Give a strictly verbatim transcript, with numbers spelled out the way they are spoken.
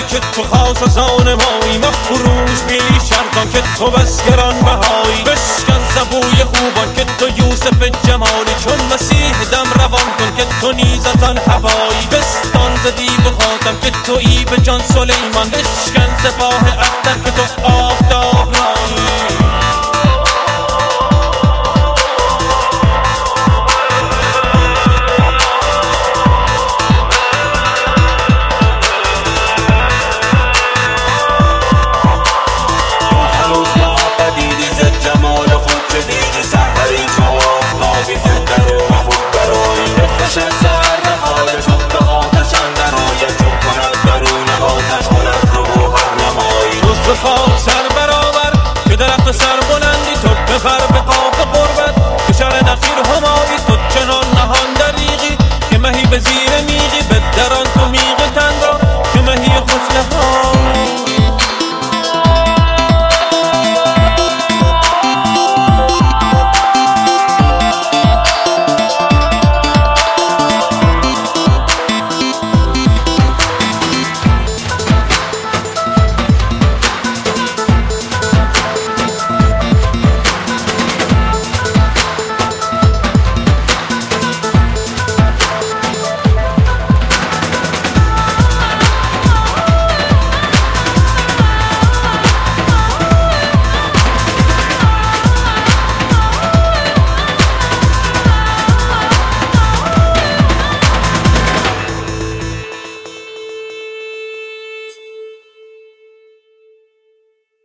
که تو خاص از آن مایی، مفروش بیش شرطان که تو بس گران بهایی. بشکن سبوی خوبان که تو یوسف جمالی، چون مسیح دم روان کن که تو نیزتان هوایی. بستان ز دیو و خاتم که تویی به جان سلیمان، بشکن سپاه اختر که تو آفتاب رایی.